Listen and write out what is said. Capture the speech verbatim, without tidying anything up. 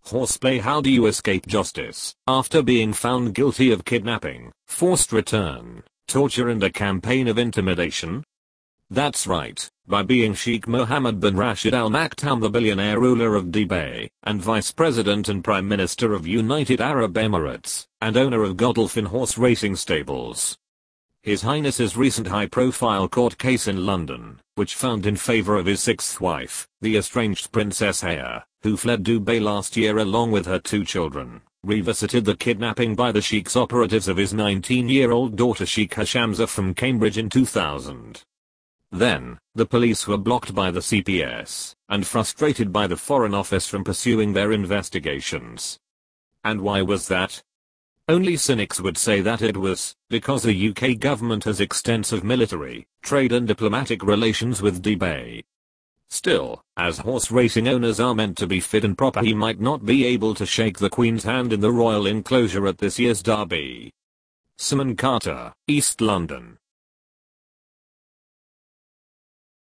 Horseplay. How do you escape justice after being found guilty of kidnapping, forced return, torture and a campaign of intimidation? That's right, by being Sheikh Mohammed bin Rashid Al Maktoum, the billionaire ruler of Dubai, and Vice President and Prime Minister of United Arab Emirates, and owner of Godolphin horse racing stables. His Highness's recent high-profile court case in London, which found in favor of his sixth wife, the estranged Princess Haya, who fled Dubai last year along with her two children, revisited the kidnapping by the Sheikh's operatives of his nineteen-year-old daughter Sheikh Hashamza from Cambridge in two thousand. Then, the police were blocked by the C P S, and frustrated by the Foreign Office from pursuing their investigations. And why was that? Only cynics would say that it was because the U K government has extensive military, trade and diplomatic relations with Dubai. Still, as horse racing owners are meant to be fit and proper, he might not be able to shake the Queen's hand in the royal enclosure at this year's Derby. Simon Carter, East London.